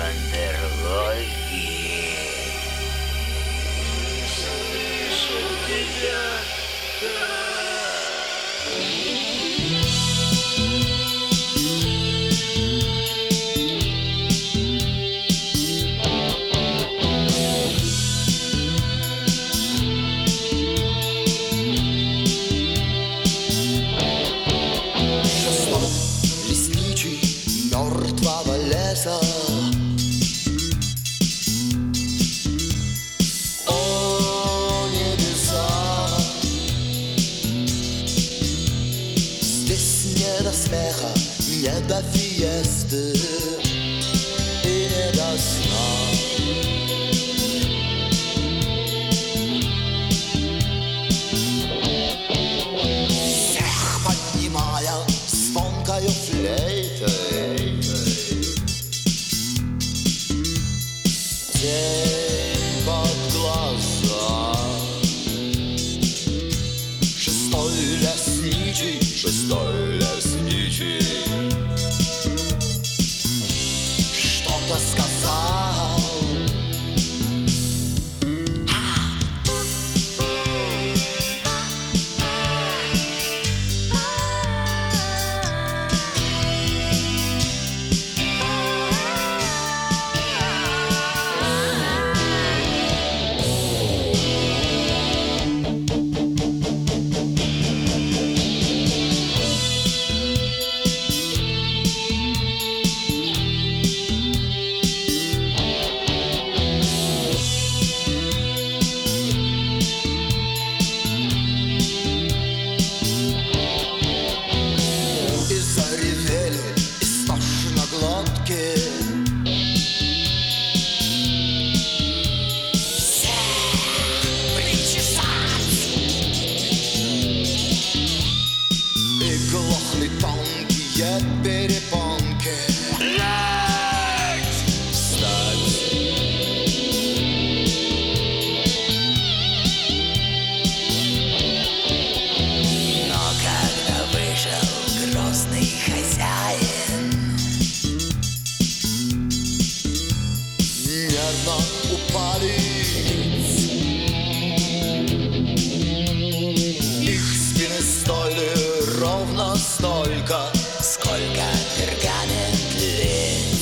Бандерлоги. Слышу тебя. Мертвого леса. О, небеса, здесь не до смеха, не до фиесты и не до сна. Всех поднимая звонкою флейтой, тень под глаза. Шестой лесничий, что-то сказал. Глохли тонкие перепонки. Встать! Но когда вышел грозный хозяин, нервно упали их спины, стоили ровно столько, сколько пергамент лиц.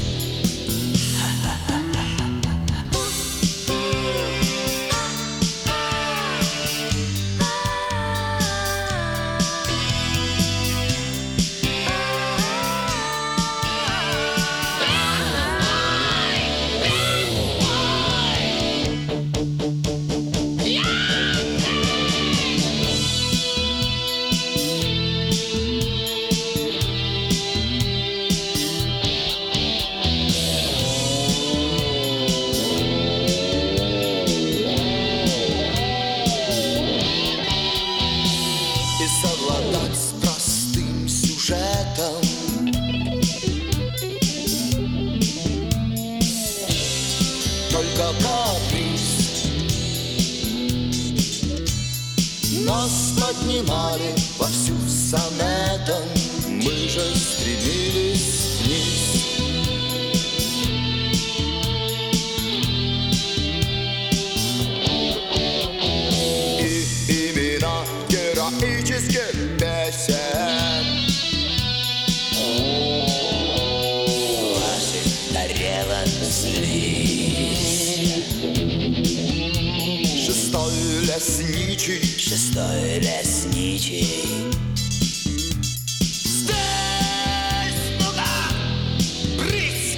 И совладать с простым сюжетом только каприз. Нас поднимали вовсю сонетом, мы же стремились вниз. И имена героических песен Ваших тарелок слизь. шестой лесничий, Здесь, ну-ка, брысь!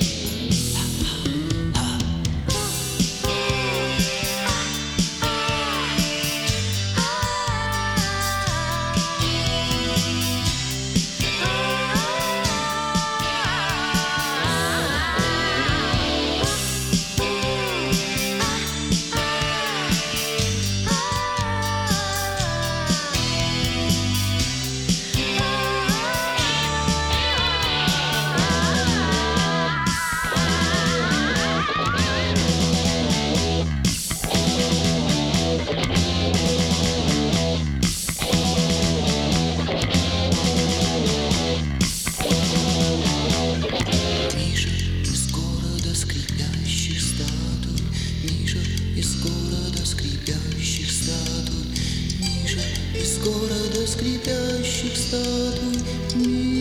из города скрипящих статуй, ниже из города скрипящих статуй, ниже.